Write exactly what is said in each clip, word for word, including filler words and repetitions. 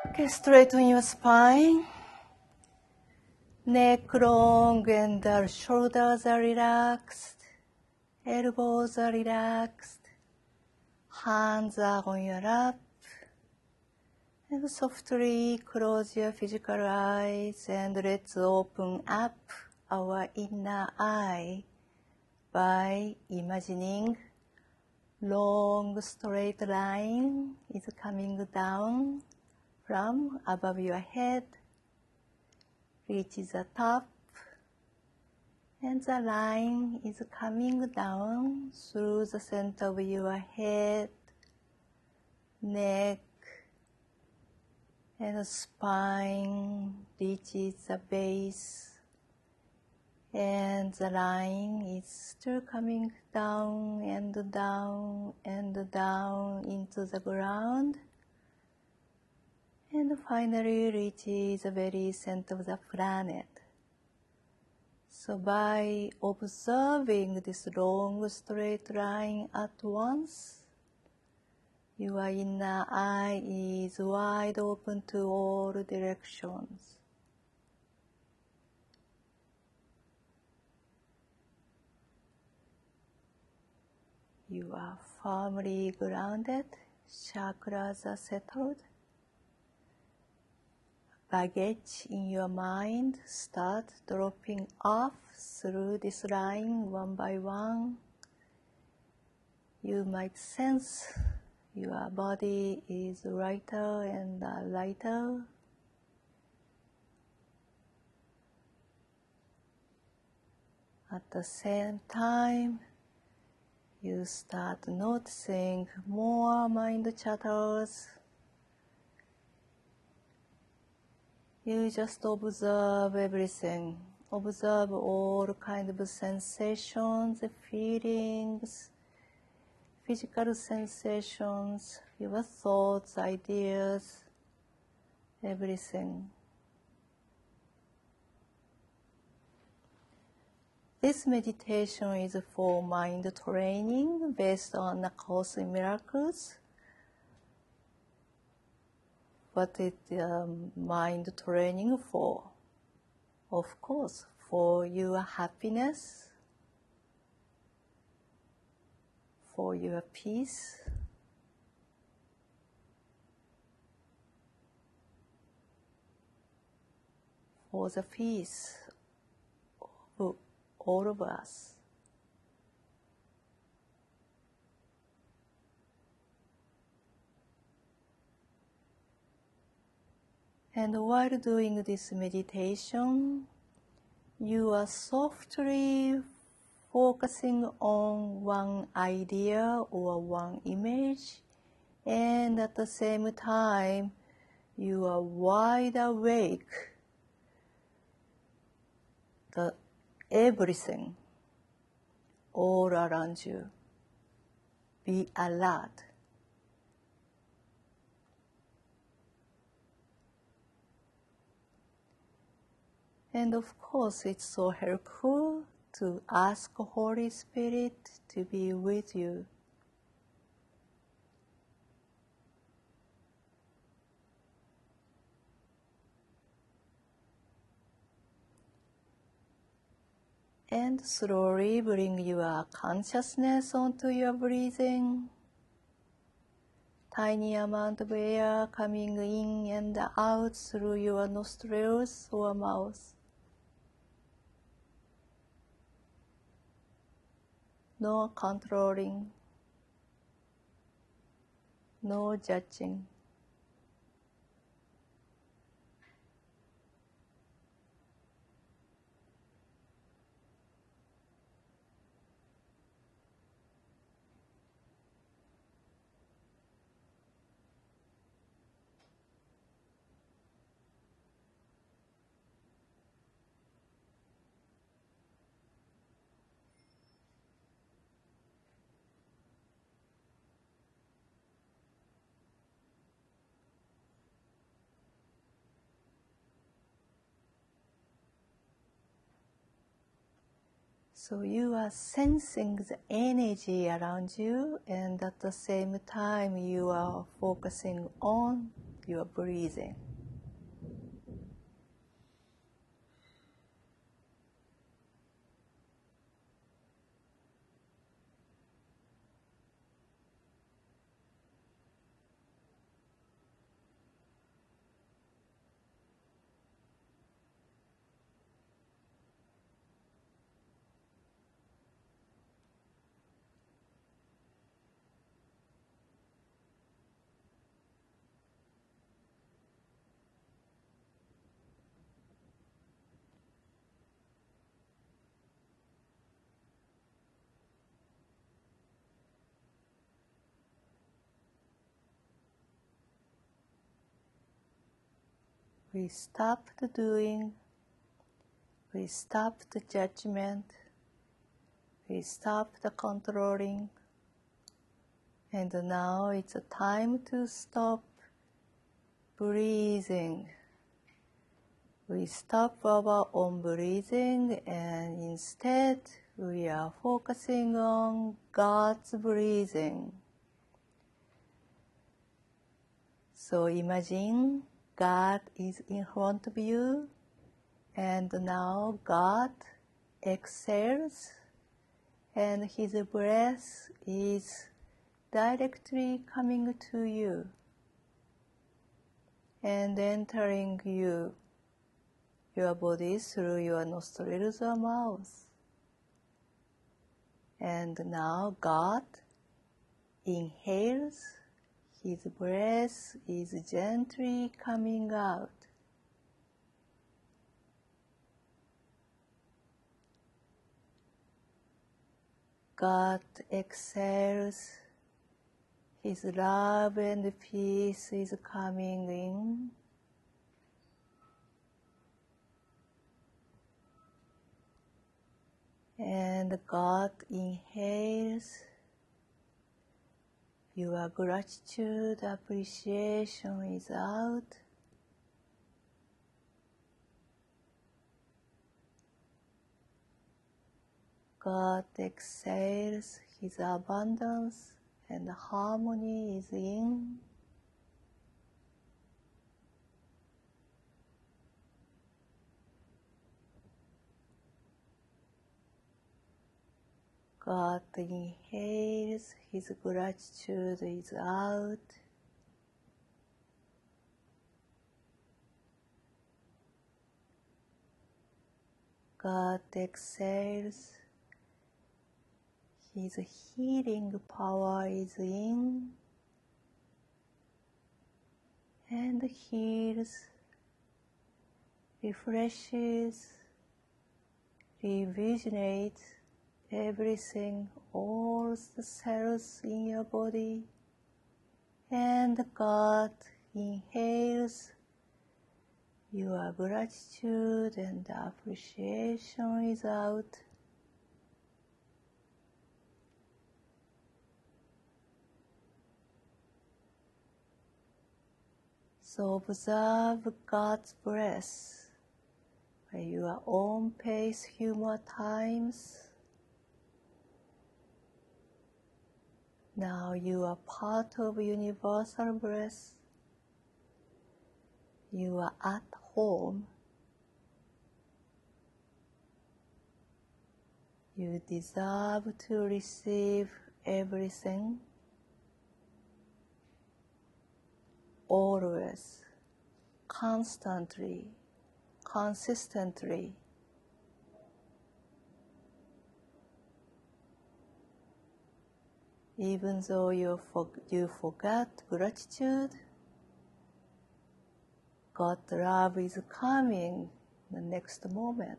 Okay, straighten your spine. Neck long and the shoulders are relaxed. Elbows are relaxed. Hands are on your lap. And softly close your physical eyes and let's open up our inner eye by imagining long straight line is coming down from above your head, reaches the top, and the line is coming down through the center of your head, neck, and the spine reaches the base, and the line is still coming down and down and down into the ground, and finally reaches the very center of the planet. So by observing this long straight line at once, your inner eye is wide open to all directions. You are firmly grounded, chakras are settled. Baggage in your mind start dropping off through this line one by one. You might sense your body is lighter and lighter. At the same time, you start noticing more mind chatters. You just observe everything. Observe all kinds of sensations, feelings, physical sensations, your thoughts, ideas, everything. This meditation is for mind training based on A Course in Miracles. What is um, mind training for? Of course, for your happiness, for your peace, for the peace of all of us. And while doing this meditation, you are softly focusing on one idea or one image, and at the same time, you are wide awake. The everything all around you. Be alert. And of course, it's so helpful to ask Holy Spirit to be with you. And slowly bring your consciousness onto your breathing. Tiny amount of air coming in and out through your nostrils or mouth. No controlling, no judging. So you are sensing the energy around you, and at the same time you are focusing on your breathing. We stop the doing, we stop the judgment, we stop the controlling, and now it's a time to stop breathing. We stop our own breathing and instead we are focusing on God's breathing. So imagine God is in front of you, and now God exhales, and His breath is directly coming to you and entering you, your body through your nostrils or mouth. And now God inhales, His breath is gently coming out. God exhales, His love and peace is coming in. And God inhales, your gratitude, appreciation is out. God exhales, His abundance and harmony is in. God inhales, His gratitude is out. God exhales, His healing power is in and heals, refreshes, rejuvenates everything, all the cells in your body. And God inhales, your gratitude and appreciation is out. So observe God's breath by your own pace, humor times. Now you are part of universal breath. You are at home. You deserve to receive everything. Always, constantly, consistently. Even though you, for, you forgot gratitude, God's love is coming the next moment.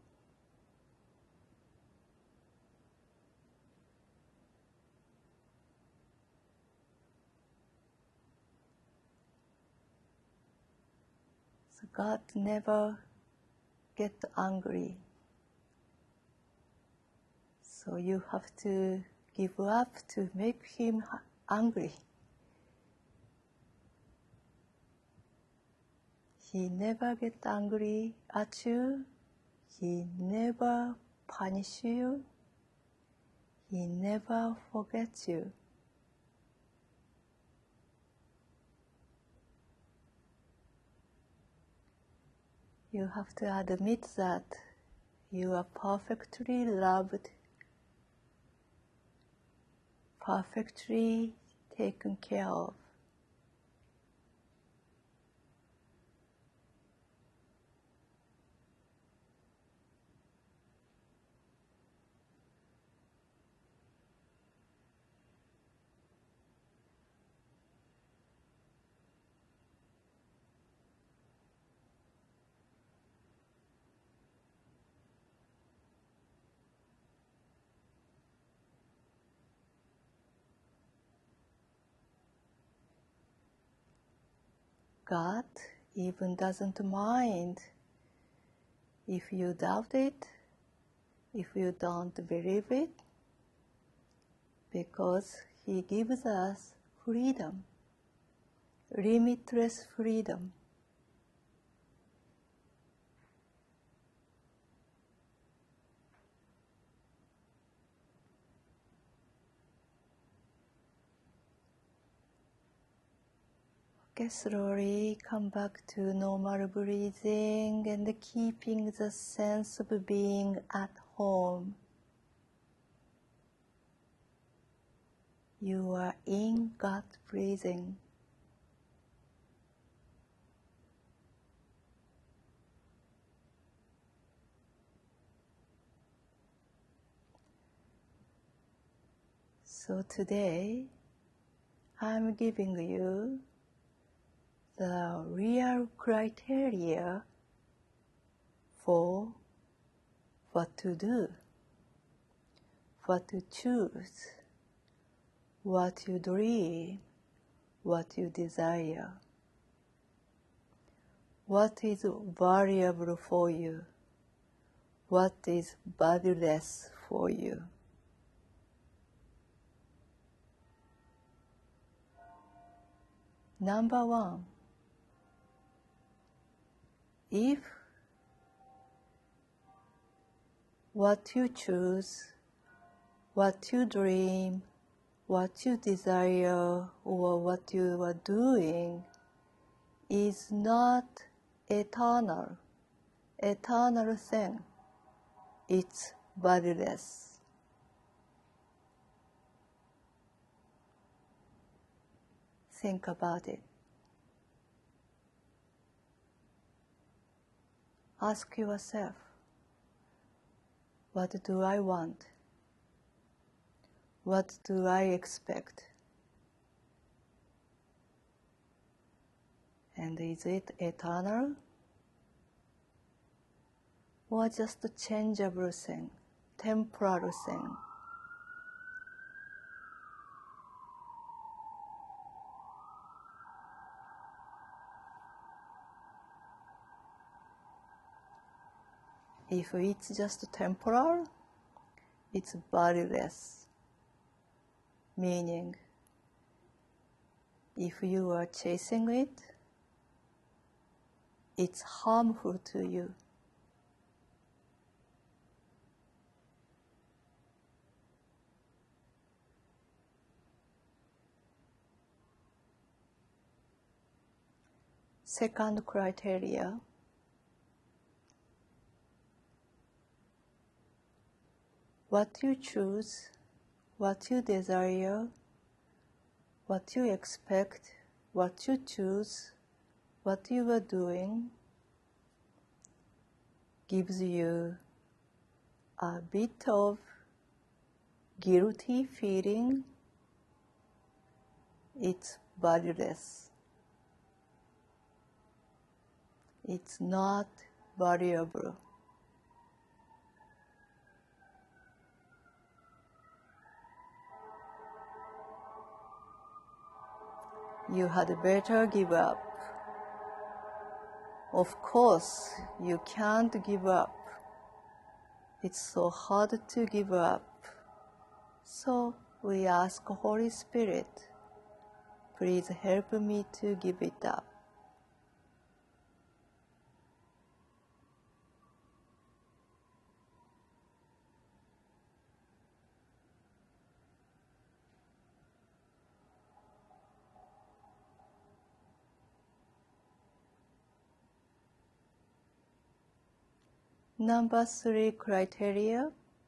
So God never gets angry. So you have to give up to make Him angry. He never gets angry at you. He never punishes you. He never forgets you. You have to admit that you are perfectly loved, perfectly taken care of. God even doesn't mind if you doubt it, if you don't believe it, because He gives us freedom, limitless freedom. Okay, slowly come back to normal breathing and keeping the sense of being at home. You are in God breathing. So today, I'm giving you the real criteria for what to do, what to choose, what you dream, what you desire, what is valuable for you, what is valueless for you. Number one, if what you choose, what you dream, what you desire, or what you are doing is not eternal, eternal thing, it's valueless. Think about it. Ask yourself, what do I want? What do I expect? And is it eternal? Or just a changeable thing, temporal thing? If it's just temporal, it's valueless. Meaning, if you are chasing it, it's harmful to you. Second criteria, what you choose, what you desire, what you expect, what you choose, what you are doing gives you a bit of guilty feeling. It's valueless. It's not valuable. You had better give up. Of course, you can't give up. It's so hard to give up. So we ask Holy Spirit, please help me to give it up. Number three criteria.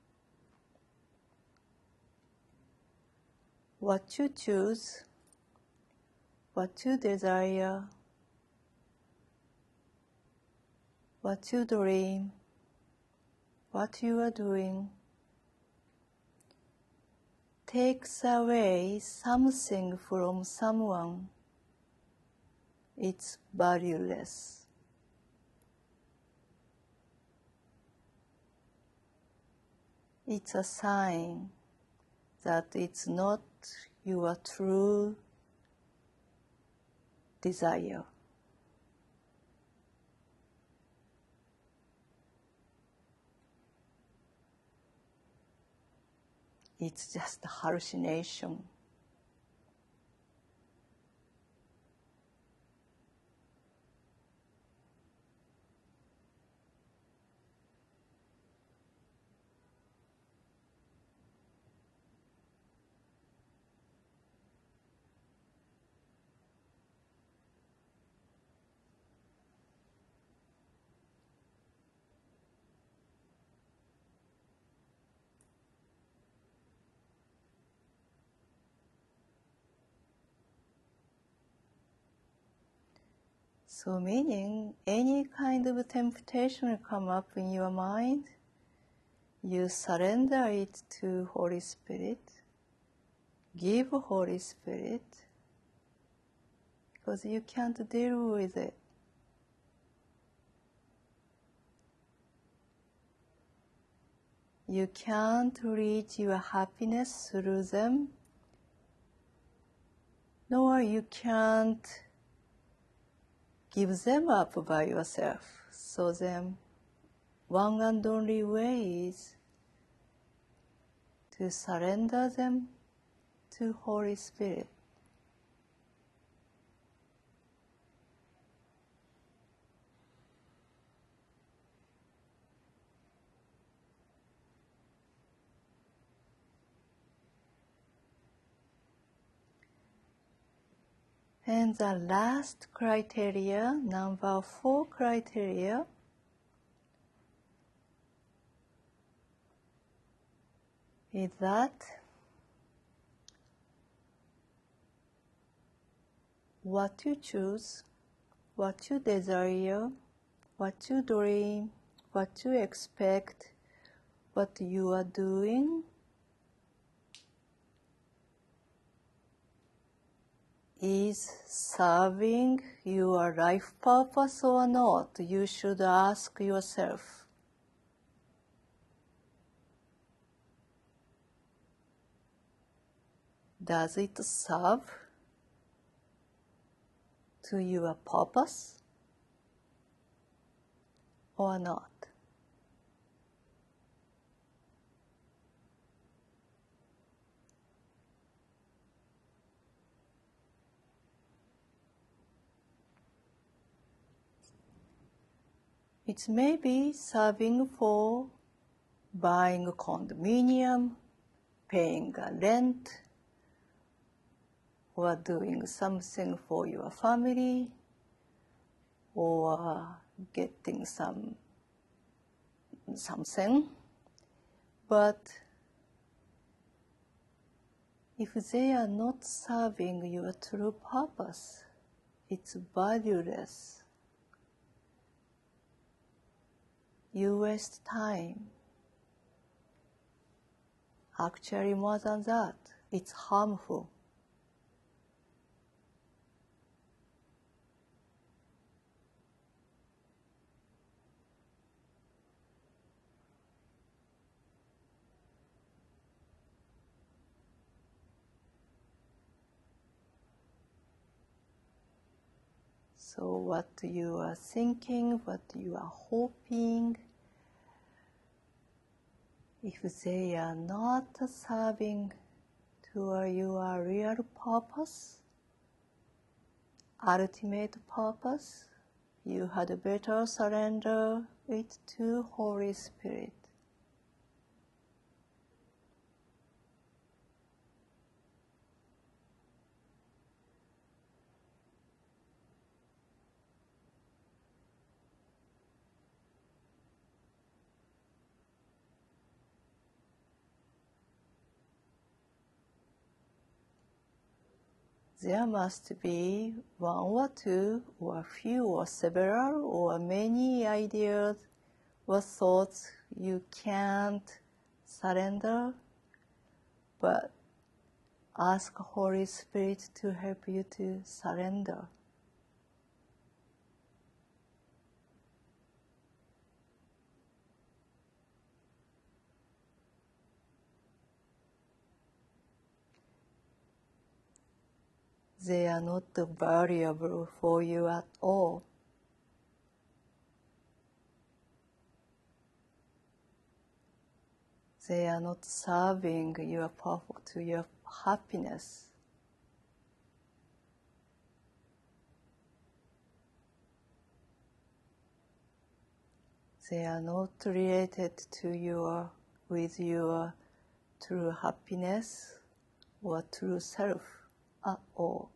What you choose, what you desire, what you dream, what you are doing, takes away something from someone. It's valueless. It's a sign that it's not your true desire. It's just a hallucination. So meaning, any kind of temptation come up in your mind, you surrender it to Holy Spirit, give Holy Spirit, because you can't deal with it. You can't reach your happiness through them, nor you can't give them up by yourself. So then, one and only way is to surrender them to Holy Spirit. And the last criteria, number four criteria, is that what you choose, what you desire, what you dream, what you expect, what you are doing, is serving your life purpose or not? You should ask yourself. Does it serve to your purpose or not? It may be serving for buying a condominium, paying a rent, or doing something for your family, or getting some something. But if they are not serving your true purpose, it's valueless. You waste time. Actually, more than that, it's harmful. So what you are thinking, what you are hoping, if they are not serving to your real purpose, ultimate purpose, you had better surrender it to Holy Spirit. there must be one or two or few or several or many ideas or thoughts you can't surrender, but ask Holy Spirit to help you to surrender. They are not valuable for you at all. They are not serving your purpose to your happiness. They are not related to your with your true happiness or true self at all.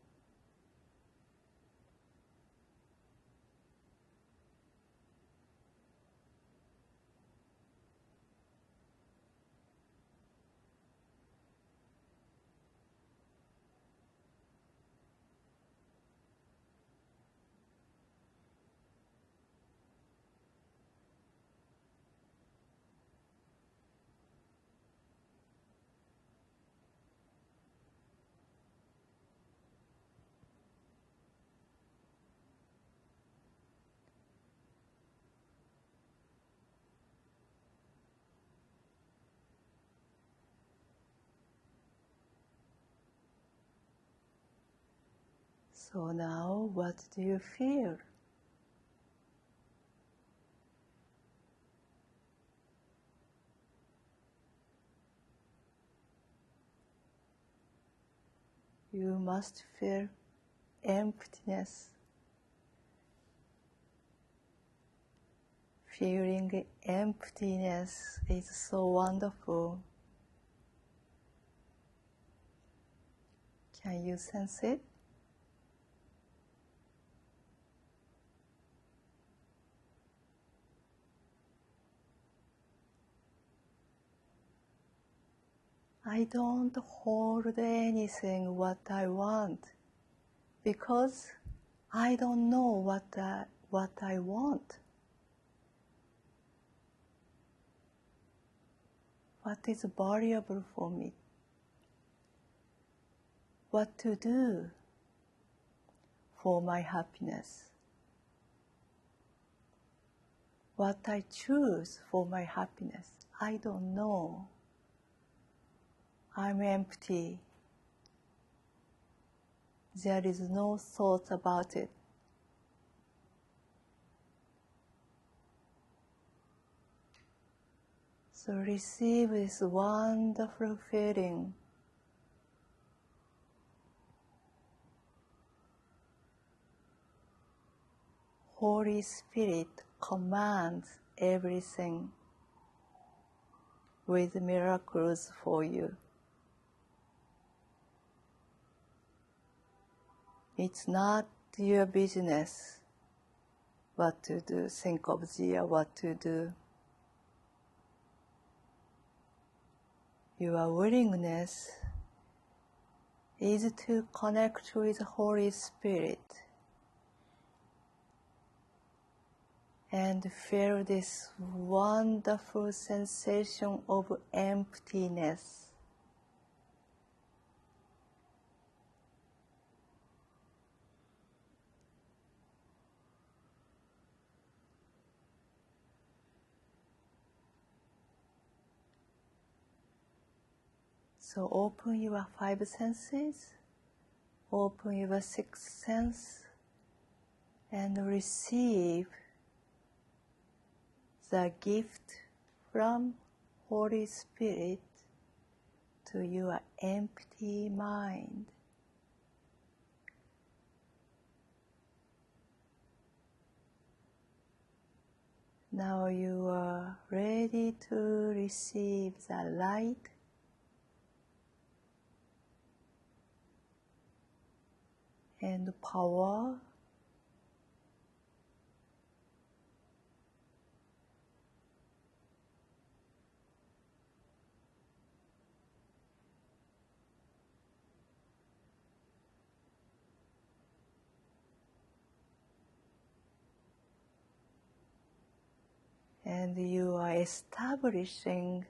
So now, what do you feel? You must feel emptiness. Feeling emptiness is so wonderful. Can you sense it? I don't hold anything what I want because I don't know what I, what I want. What is valuable for me? What to do for my happiness? What I choose for my happiness? I don't know. I'm empty. There is no thought about it. So receive this wonderful feeling. Holy Spirit commands everything with miracles for you. It's not your business what to do, think of the what to do. Your willingness is to connect with the Holy Spirit and feel this wonderful sensation of emptiness. So open your five senses, open your sixth sense, and receive the gift from Holy Spirit to your empty mind. Now you are ready to receive the light and power And you are establishing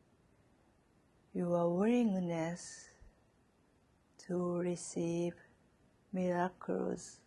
your willingness to receive miracles.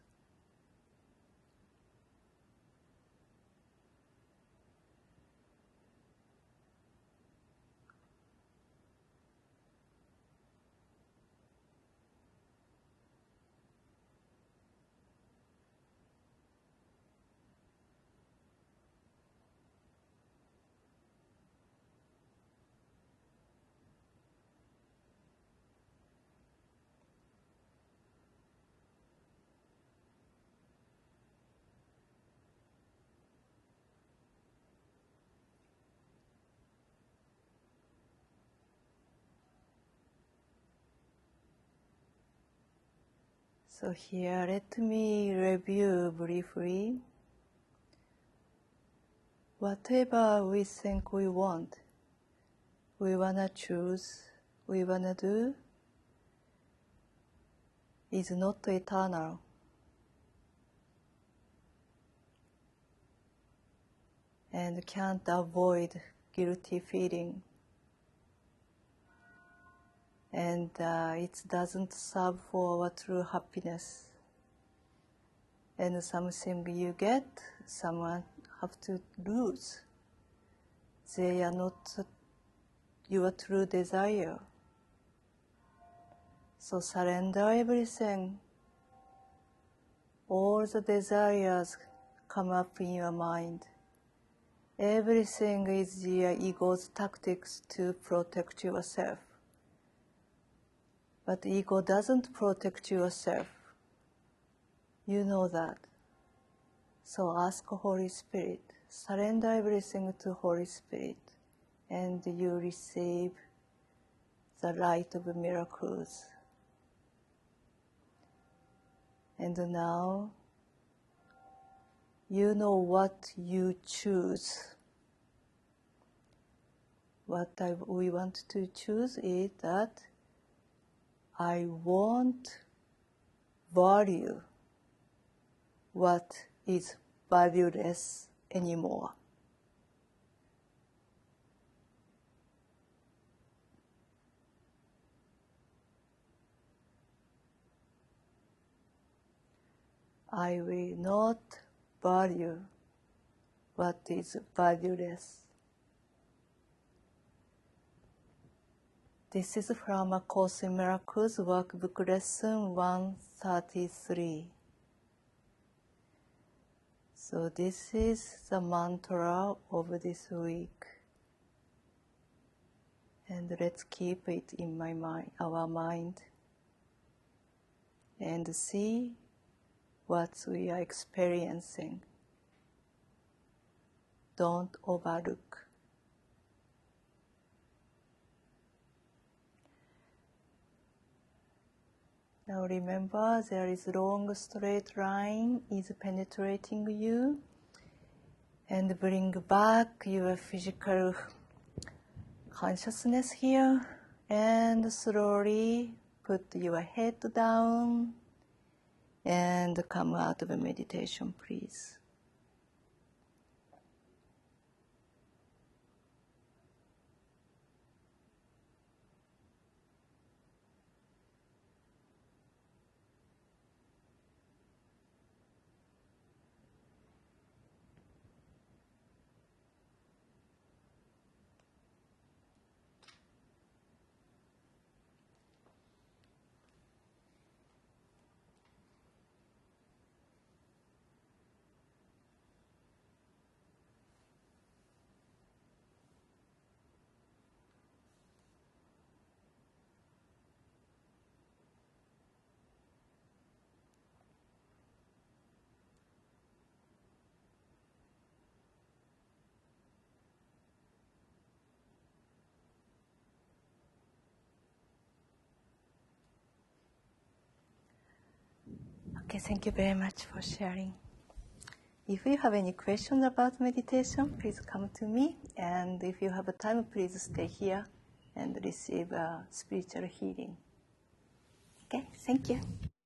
So here, let me review briefly. Whatever we think we want, we wanna choose, we wanna do, is not eternal. And can't avoid guilty feeling. And uh, it doesn't serve for our true happiness. And something you get, someone have to lose. They are not your true desire. So surrender everything. All the desires come up in your mind. Everything is your ego's tactics to protect yourself. But ego doesn't protect yourself. You know that. So ask Holy Spirit. Surrender everything to Holy Spirit. And you receive the light of miracles. And now, you know what you choose. What I, we want to choose is that I won't value what is valueless anymore. I will not value what is valueless. This is from A Course in Miracles, Workbook Lesson one thirty-three. So this is the mantra of this week. And let's keep it in my mind, our mind, and see what we are experiencing. Don't overlook. Now remember, there is long straight line is penetrating you, and bring back your physical consciousness here, and slowly put your head down and come out of a meditation, please. Okay, thank you very much for sharing. If you have any questions about meditation, please come to me. And if you have a time, please stay here and receive a spiritual healing. Okay, thank you.